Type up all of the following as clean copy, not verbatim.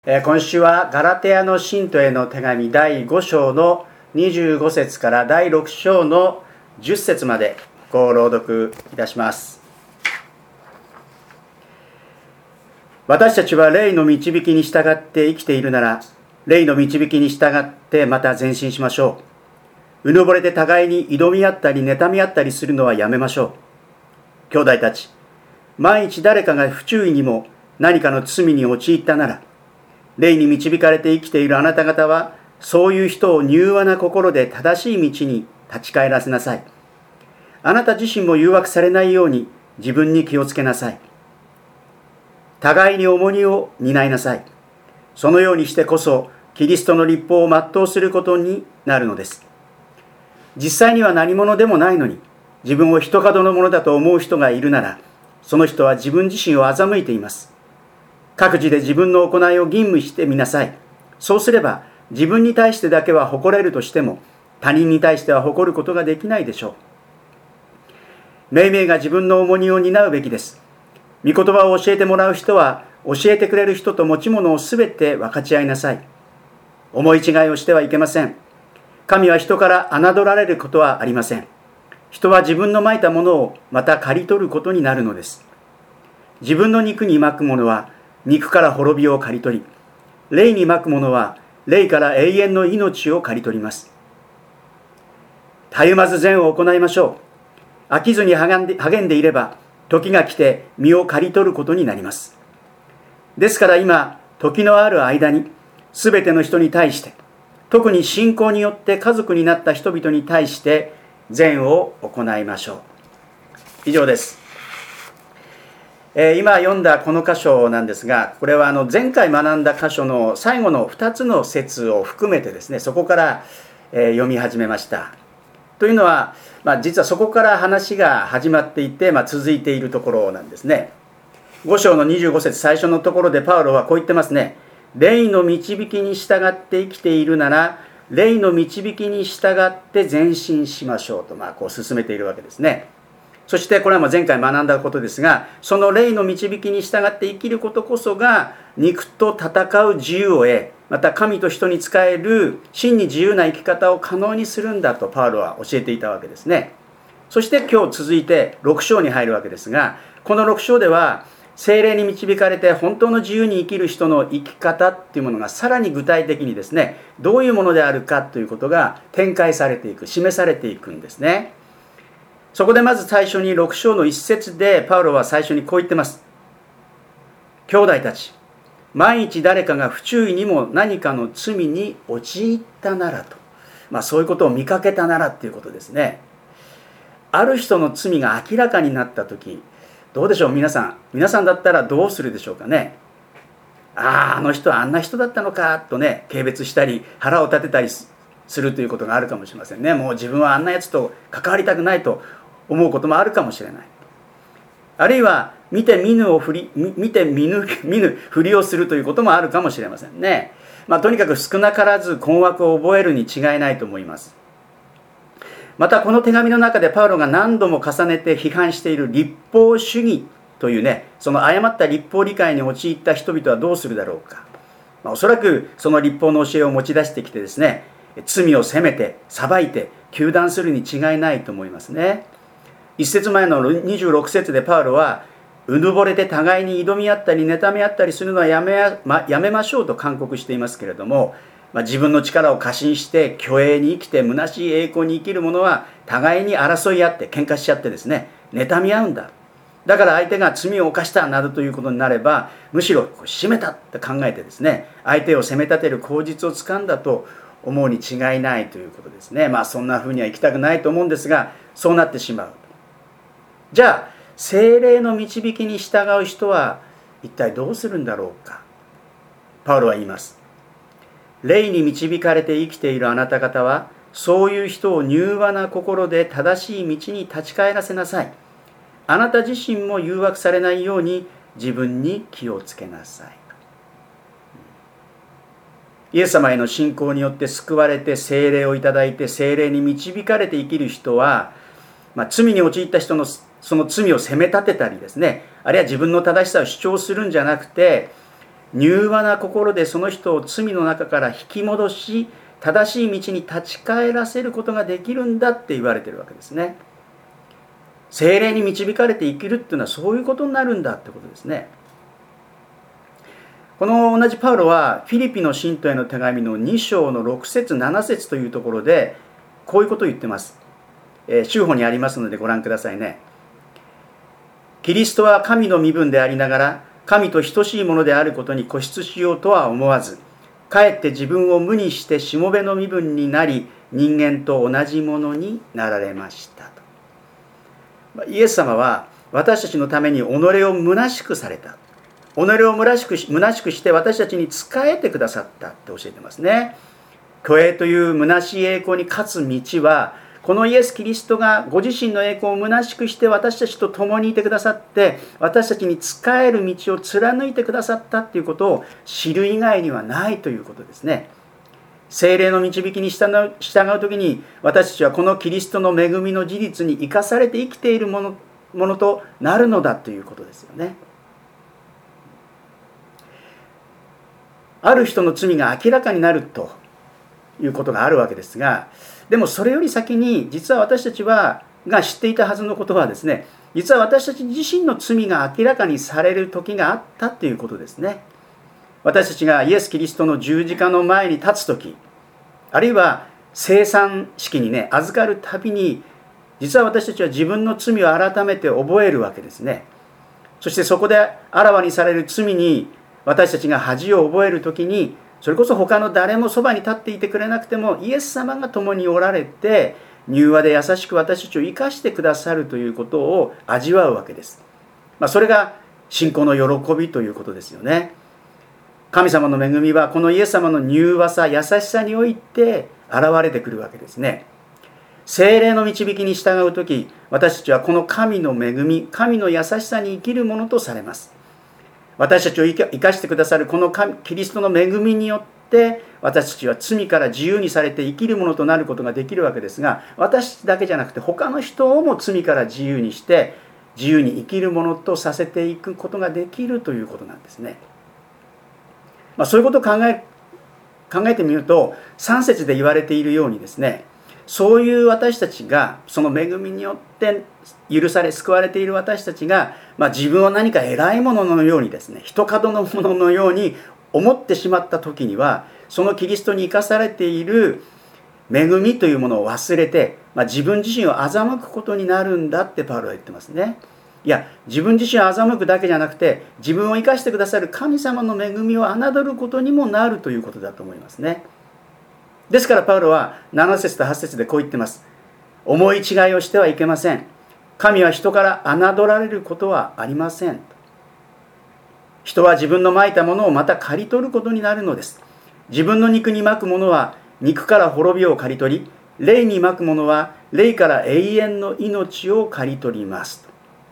今週はガラテヤの信徒への手紙第5章の25節から第6章の10節までご朗読いたします。私たちは霊の導きに従って生きているなら、霊の導きに従ってまた前進しましょう。うぬぼれて互いに挑み合ったり妬み合ったりするのはやめましょう。兄弟たち、万一誰かが不注意にも何かの罪に陥ったなら、霊に導かれて生きているあなた方は、そういう人を柔和な心で正しい道に立ち返らせなさい。あなた自身も誘惑されないように自分に気をつけなさい。互いに重荷を担いなさい。そのようにしてこそ、キリストの律法を全うすることになるのです。実際には何者でもないのに、自分を一角のものだと思う人がいるなら、その人は自分自身を欺いています。各自で自分の行いを吟味してみなさい。そうすれば、自分に対してだけは誇れるとしても、他人に対しては誇ることができないでしょう。めいめいが自分の重荷を担うべきです。御言葉を教えてもらう人は、教えてくれる人と持ち物をすべて分かち合いなさい。思い違いをしてはいけません。神は人から侮られることはありません。人は自分のまいたものをまた刈り取ることになるのです。自分の肉にまくものは、肉から滅びを刈り取り、霊にまくものは霊から永遠の命を刈り取ります。たゆまず善を行いましょう。飽きずに励んでいれば、時が来て実を刈り取ることになります。ですから今、時のある間に、すべての人に対して、特に信仰によって家族になった人々に対して善を行いましょう。以上です。今読んだこの箇所なんですが、これは前回学んだ箇所の最後の2つの節を含めてですね、そこから読み始めました。というのは、実はそこから話が始まっていて、続いているところなんですね。5章の25節最初のところでパウロはこう言ってますね。霊の導きに従って生きているなら、霊の導きに従って前進しましょうと、こう進めているわけですね。そしてこれは前回学んだことですが、その霊の導きに従って生きることこそが肉と戦う自由を得、また神と人に仕える真に自由な生き方を可能にするんだとパウロは教えていたわけですね。そして今日続いて6章に入るわけですが、この6章では聖霊に導かれて本当の自由に生きる人の生き方っていうものがさらに具体的にですね、どういうものであるかということが展開されていく、示されていくんですね。そこでまず最初に6章の一節でパウロは最初にこう言ってます。兄弟たち、万一誰かが不注意にも何かの罪に陥ったならと、そういうことを見かけたならっていうことですね。ある人の罪が明らかになったとき、どうでしょう皆さんだったらどうするでしょうかね。あの人はあんな人だったのかとね、軽蔑したり腹を立てたりするということがあるかもしれませんね。もう自分はあんなやつと関わりたくないと思うこともあるかもしれない。あるいは見て見ぬふりをするということもあるかもしれませんね。とにかく少なからず困惑を覚えるに違いないと思います。またこの手紙の中でパウロが何度も重ねて批判している律法主義というね、その誤った律法理解に陥った人々はどうするだろうか。おそらくその律法の教えを持ち出してきてですね、罪を責めて裁いて糾弾するに違いないと思いますね。一節前の26節でパウロは、うぬぼれて互いに挑み合ったり妬み合ったりするのはやめましょうと勧告していますけれども、自分の力を過信して虚栄に生きて虚しい栄光に生きる者は互いに争い合って喧嘩しちゃってですね、妬み合うんだ。だから相手が罪を犯したなどということになれば、むしろ締めたと考えてですね、相手を責め立てる口実をつかんだと思うに違いないということですね。そんな風には生きたくないと思うんですが、そうなってしまう。じゃあ聖霊の導きに従う人は一体どうするんだろうか。パウロは言います。霊に導かれて生きているあなた方は、そういう人を柔和な心で正しい道に立ち返らせなさい。あなた自身も誘惑されないように自分に気をつけなさい。イエス様への信仰によって救われて聖霊をいただいて聖霊に導かれて生きる人は、罪に陥った人のその罪を責め立てたりですね、あるいは自分の正しさを主張するんじゃなくて、 柔和な心でその人を罪の中から引き戻し、正しい道に立ち返らせることができるんだって言われているわけですね。聖霊に導かれて生きるっていうのはそういうことになるんだってことですね。この同じパウロはフィリピの信徒への手紙の2章の6節7節というところでこういうことを言ってます。修法にありますのでご覧くださいね。キリストは神の身分でありながら神と等しいものであることに固執しようとは思わず、かえって自分を無にしてしもべの身分になり、人間と同じものになられましたと。イエス様は私たちのために己を虚しくされた。己を虚しくして私たちに仕えてくださったって教えてますね。虚栄という虚しい栄光に勝つ道は、このイエス・キリストがご自身の栄光を虚しくして私たちと共にいてくださって、私たちに仕える道を貫いてくださったということを知る以外にはないということですね。聖霊の導きに従うときに、私たちはこのキリストの恵みの事実に生かされて生きているものとなるのだということですよね。ある人の罪が明らかになるということがあるわけですが、でもそれより先に実は私たちが知っていたはずのことはですね、実は私たち自身の罪が明らかにされる時があったということですね。私たちがイエス・キリストの十字架の前に立つ時、あるいは聖餐式にね預かるたびに、実は私たちは自分の罪を改めて覚えるわけですね。そしてそこであらわにされる罪に私たちが恥を覚えるときに、それこそ他の誰もそばに立っていてくれなくてもイエス様が共におられて、柔和で優しく私たちを生かしてくださるということを味わうわけです。それが信仰の喜びということですよね。神様の恵みはこのイエス様の柔和さ、優しさにおいて現れてくるわけですね。聖霊の導きに従うとき、私たちはこの神の恵み、神の優しさに生きるものとされます。私たちを生かしてくださるこのキリストの恵みによって私たちは罪から自由にされて生きるものとなることができるわけですが、私だけじゃなくて他の人をも罪から自由にして自由に生きるものとさせていくことができるということなんですね。そういうことを考えてみると、3節で言われているようにですね、そういう私たちがその恵みによって許され救われている私たちが、自分を何か偉いもののようにですね、一角のもののように思ってしまった時には、そのキリストに生かされている恵みというものを忘れて、自分自身を欺くことになるんだってパウロは言ってますね。いや、自分自身を欺くだけじゃなくて、自分を生かしてくださる神様の恵みを侮ることにもなるということだと思いますね。ですからパウロは7節と8節でこう言ってます。思い違いをしてはいけません。神は人から侮られることはありません。人は自分のまいたものをまた刈り取ることになるのです。自分の肉にまくものは肉から滅びを刈り取り、霊にまくものは霊から永遠の命を刈り取ります。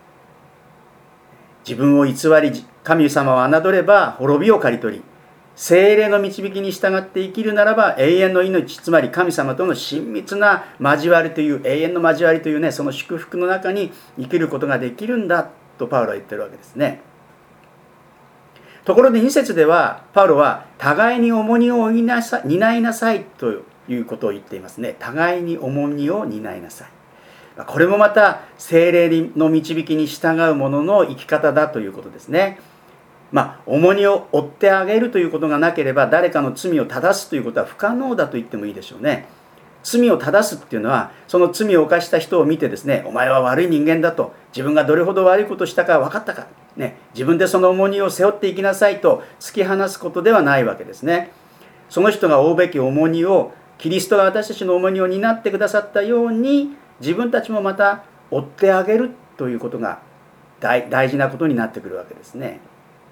自分を偽り神様を侮れば滅びを刈り取り、聖霊の導きに従って生きるならば永遠の命、つまり神様との親密な交わりという、永遠の交わりというね、その祝福の中に生きることができるんだとパウロは言ってるわけですね。ところで2節ではパウロは互いに重荷を担いなさいということを言っていますね。互いに重荷を担いなさい。これもまた聖霊の導きに従う者の生き方だということですね。重荷を負ってあげるということがなければ誰かの罪を正すということは不可能だと言ってもいいでしょうね。罪を正すっていうのは、その罪を犯した人を見てですね、お前は悪い人間だと、自分がどれほど悪いことをしたか分かったか、自分でその重荷を背負っていきなさいと突き放すことではないわけですね。その人が負うべき重荷を、キリストが私たちの重荷を担ってくださったように、自分たちもまた負ってあげるということが大事なことになってくるわけですね。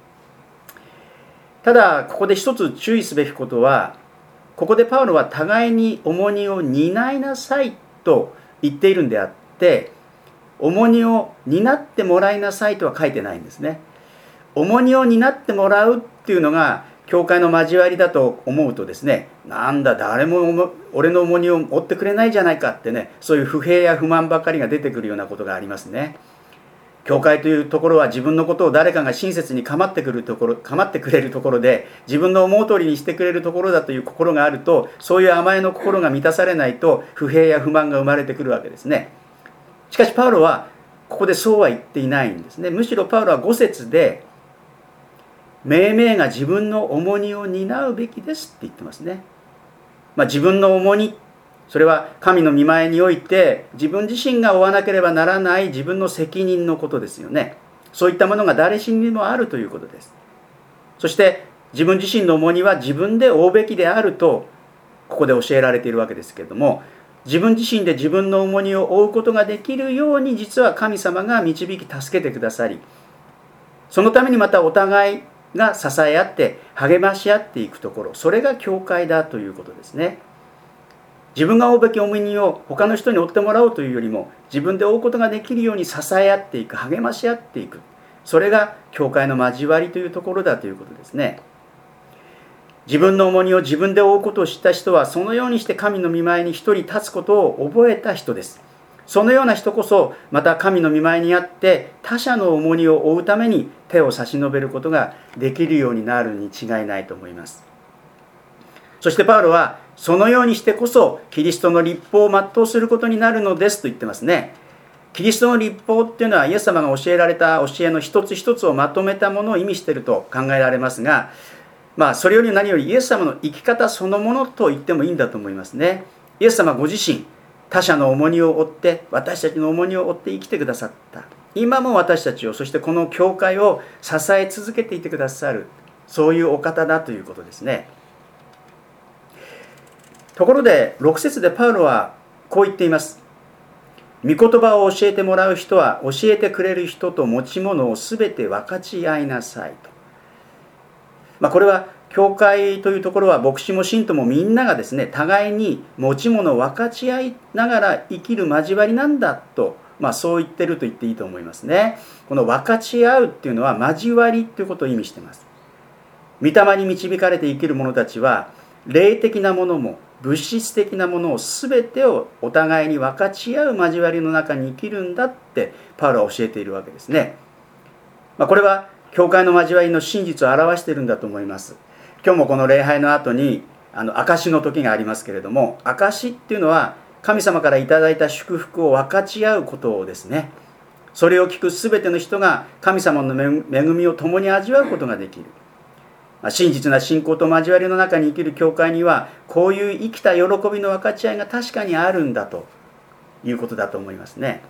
ただここで一つ注意すべきことは、ここでパウロは互いに重荷を担いなさいと言っているんであって、重荷を担ってもらいなさいとは書いてないんですね。重荷を担ってもらうっていうのが教会の交わりだと思うとですね、なんだ誰も俺の重荷を負ってくれないじゃないかってね、そういう不平や不満ばかりが出てくるようなことがありますね。 教会というところは自分のことを誰かが親切に構ってくれるところで、自分の思う通りにしてくれるところだという心があると、そういう甘えの心が満たされないと不平や不満が生まれてくるわけですね。しかしパウロはここでそうは言っていないんですね。むしろパウロは5節で、命名が自分の重荷を担うべきですって言ってますね。自分の重荷、それは神の御前において自分自身が負わなければならない自分の責任のことですよね。そういったものが誰しにもあるということです。そして自分自身の重荷は自分で負うべきであるとここで教えられているわけですけれども、自分自身で自分の重荷を負うことができるように実は神様が導き助けてくださり、そのためにまたお互いが支え合って励まし合っていくところ、それが教会だということですね。自分が負うべき重荷を他の人に負ってもらおうというよりも、自分で負うことができるように支え合っていく、励まし合っていく、それが教会の交わりというところだということですね。自分の重荷を自分で負うことを知った人は、そのようにして神の御前に一人立つことを覚えた人です。そのような人こそまた神の御前にあって他者の重荷を負うために手を差し伸べることができるようになるに違いないと思います。そしてパウロはそのようにしてこそキリストの律法を全うすることになるのですと言ってますね。キリストの律法っていうのはイエス様が教えられた教えの一つ一つをまとめたものを意味していると考えられますが、それより何よりイエス様の生き方そのものと言ってもいいんだと思いますね。イエス様ご自身、他者の重荷を負って私たちの重荷を負って生きてくださった。今も私たちを、そしてこの教会を支え続けていてくださる、そういうお方だということですね。ところで6節でパウロはこう言っています。御言葉を教えてもらう人は教えてくれる人と持ち物をすべて分かち合いなさいと。これは教会というところは牧師も信徒もみんながですね、互いに持ち物を分かち合いながら生きる交わりなんだと、そう言ってると言っていいと思いますね。この分かち合うっていうのは交わりということを意味しています。御霊に導かれて生きる者たちは霊的なものも物質的なものを全てをお互いに分かち合う交わりの中に生きるんだってパウロは教えているわけですね。これは教会の交わりの真実を表しているんだと思います。今日もこの礼拝の後に証しの時がありますけれども、証しっていうのは神様からいただいた祝福を分かち合うことですね。それを聞く全ての人が神様の恵みを共に味わうことができる。真実な信仰と交わりの中に生きる教会にはこういう生きた喜びの分かち合いが確かにあるんだということだと思いますね。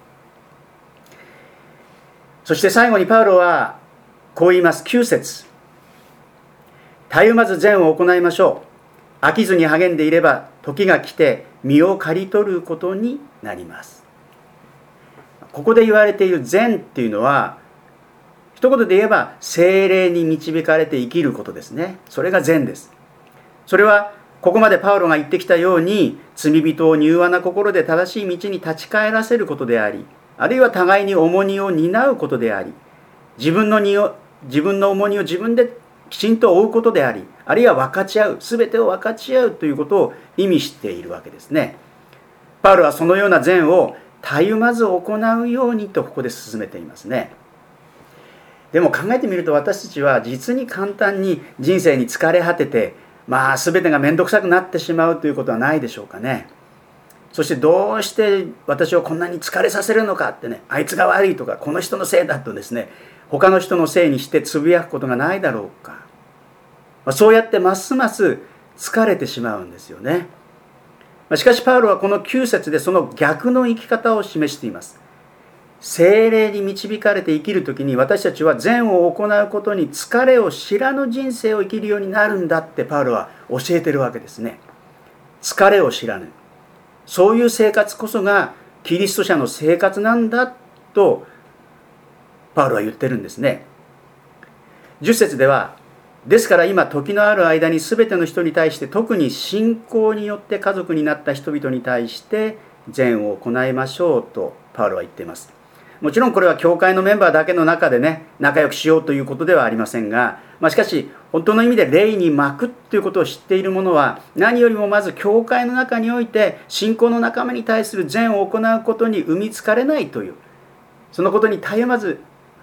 そして最後にパウロはこう言います。9節、たゆまず善を行いましょう。飽きずに励んでいれば時が来て身を刈り取ることになります。ここで言われている善っていうのは一言で言えば聖霊に導かれて生きることですね。それが善です。それはここまでパウロが言ってきたように罪人を柔和な心で正しい道に立ち返らせることであり、あるいは互いに重荷を担うことであり、自分の重荷を自分できちんと負うことであり、あるいは分かち合う、全てを分かち合うということを意味しているわけですね。パウロはそのような善をたゆまず行うようにとここで進めていますね。でも考えてみると私たちは実に簡単に人生に疲れ果てて、全てが面倒くさくなってしまうということはないでしょうかね。そしてどうして私をこんなに疲れさせるのかってね、あいつが悪いとかこの人のせいだとですね、他の人のせいにしてつぶやくことがないだろうか。そうやってますます疲れてしまうんですよね。しかしパウロはこの9節でその逆の生き方を示しています。聖霊に導かれて生きるときに私たちは善を行うことに疲れを知らぬ人生を生きるようになるんだってパウロは教えているわけですね。疲れを知らぬ、そういう生活こそがキリスト者の生活なんだとパウロは言ってるんですね。10節では、ですから今時のある間に全ての人に対して、特に信仰によって家族になった人々に対して善を行いましょうとパウロは言っています。もちろんこれは教会のメンバーだけの中でね、仲良くしようということではありませんが、しかし本当の意味で霊に巻くということを知っている者は、何よりもまず教会の中において信仰の仲間に対する善を行うことに生みつかれないという、そのことにたゆまず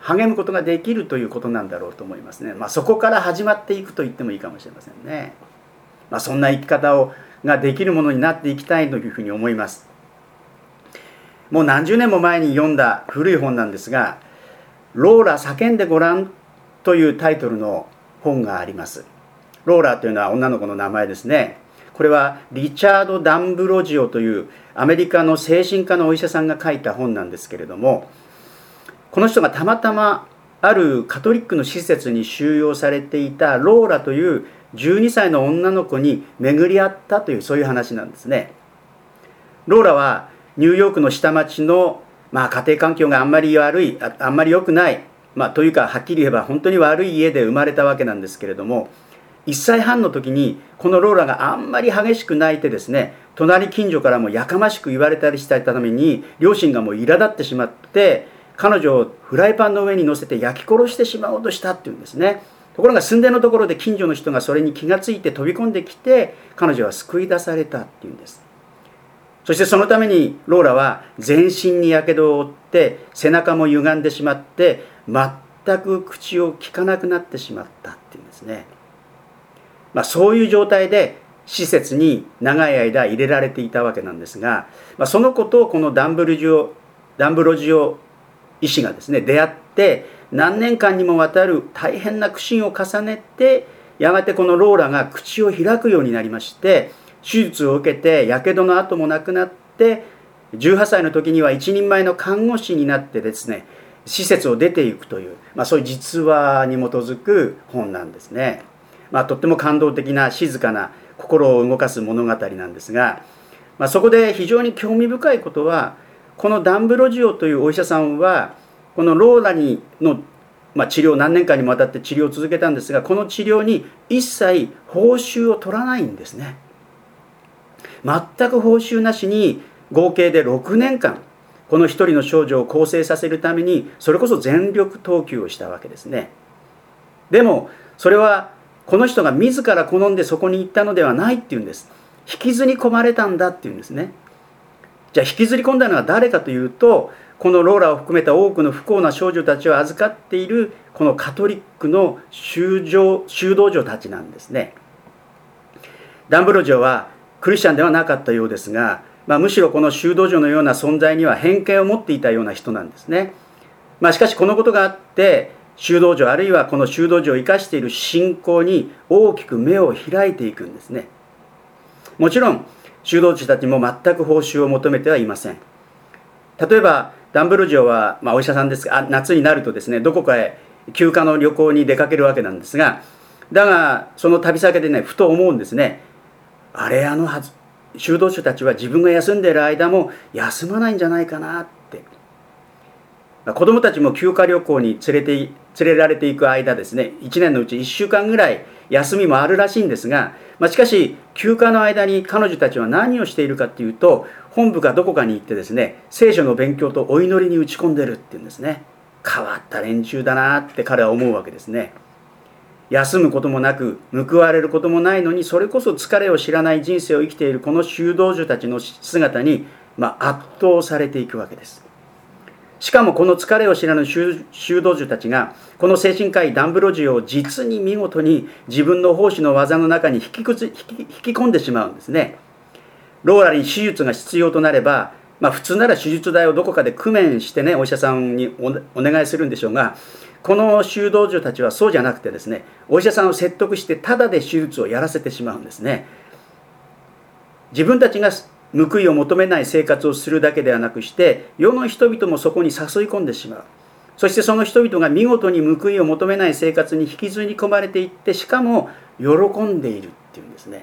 励むことができるということなんだろうと思いますね。そこから始まっていくと言ってもいいかもしれませんね。そんな生き方ができるものになっていきたいというふうに思います。もう何十年も前に読んだ古い本なんですが、ローラ叫んでごらんというタイトルの本があります。ローラというのは女の子の名前ですね。これはリチャード・ダンブロジオというアメリカの精神科のお医者さんが書いた本なんですけれども、この人がたまたまあるカトリックの施設に収容されていたローラという12歳の女の子に巡り合ったという、そういう話なんですね。ローラはニューヨークの下町の、家庭環境があんまり良くない、というかはっきり言えば本当に悪い家で生まれたわけなんですけれども、1歳半の時にこのローラがあんまり激しく泣いてですね、隣近所からもやかましく言われたりしたために両親がもう苛立ってしまって、彼女をフライパンの上に乗せて焼き殺してしまおうとしたっていうんですね。ところが寸出のところで近所の人がそれに気がついて飛び込んできて、彼女は救い出されたっていうんです。そしてそのためにローラは全身にやけどを負って背中も歪んでしまって全く口を聞かなくなってしまったっていうんですね。そういう状態で施設に長い間入れられていたわけなんですが、その子とこのダンブロジオ医師がですね出会って、何年間にもわたる大変な苦心を重ねて、やがてこのローラが口を開くようになりまして、手術を受けてやけどの跡もなくなって、18歳の時には一人前の看護師になってですね、施設を出ていくという、そういう実話に基づく本なんですね。とっても感動的な静かな心を動かす物語なんですが、そこで非常に興味深いことは、このダンブロジオというお医者さんはこのローラの治療、何年間にもわたって治療を続けたんですが、この治療に一切報酬を取らないんですね。全く報酬なしに合計で6年間この一人の少女を更生させるために、それこそ全力投球をしたわけですね。でもそれはこの人が自ら好んでそこに行ったのではないっていうんです。引きずり込まれたんだっていうんですね。じゃあ引きずり込んだのは誰かというと、このローラを含めた多くの不幸な少女たちを預かっているこのカトリックの修道女たちなんですね。ダンブロジオはクリスチャンではなかったようですが、むしろこの修道女のような存在には偏見を持っていたような人なんですね。しかしこのことがあって、修道女あるいはこの修道女を生かしている信仰に大きく目を開いていくんですね。もちろん修道女たちも全く報酬を求めてはいません。例えばダンブロジオは、お医者さんですが、夏になるとですね、どこかへ休暇の旅行に出かけるわけなんですが、だがその旅先でね、ふと思うんですね。修道女たちは自分が休んでいる間も休まないんじゃないかなって。子供たちも休暇旅行に連れられていく間ですね、1年のうち1週間ぐらい休みもあるらしいんですが、しかし休暇の間に彼女たちは何をしているかというと、本部かどこかに行ってですね、聖書の勉強とお祈りに打ち込んでるっていうんですね。変わった連中だなって彼は思うわけですね。休むこともなく報われることもないのに、それこそ疲れを知らない人生を生きているこの修道女たちの姿に、圧倒されていくわけです。しかもこの疲れを知らぬ修道女たちがこの精神科医ダンブロジオを実に見事に自分の奉仕の技の中に引き込んでしまうんですね。ローラに手術が必要となれば、普通なら手術代をどこかで工面してね、お医者さんにお願いするんでしょうが、この修道女たちはそうじゃなくてですね、お医者さんを説得してタダで手術をやらせてしまうんですね。自分たちが報いを求めない生活をするだけではなくして、世の人々もそこに誘い込んでしまう。そしてその人々が見事に報いを求めない生活に引きずり込まれていって、しかも喜んでいるっていうんですね。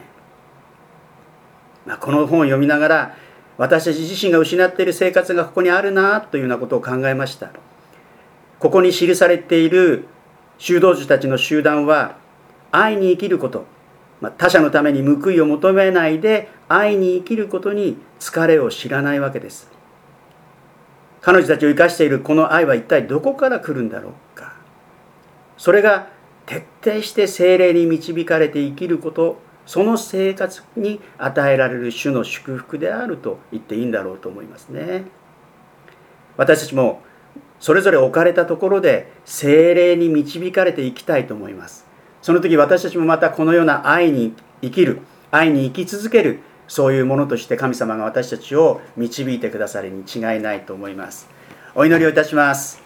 この本を読みながら、私たち自身が失っている生活がここにあるなというようなことを考えました。ここに記されている修道女たちの集団は、愛に生きること、他者のために報いを求めないで愛に生きることに疲れを知らないわけです。彼女たちを生かしているこの愛は一体どこから来るんだろうか。それが徹底して聖霊に導かれて生きること、その生活に与えられる主の祝福であると言っていいんだろうと思いますね。私たちもそれぞれ置かれたところで聖霊に導かれていきたいと思います。その時私たちもまたこのような愛に生きる、愛に生き続ける、そういうものとして神様が私たちを導いてくださるに違いないと思います。お祈りをいたします。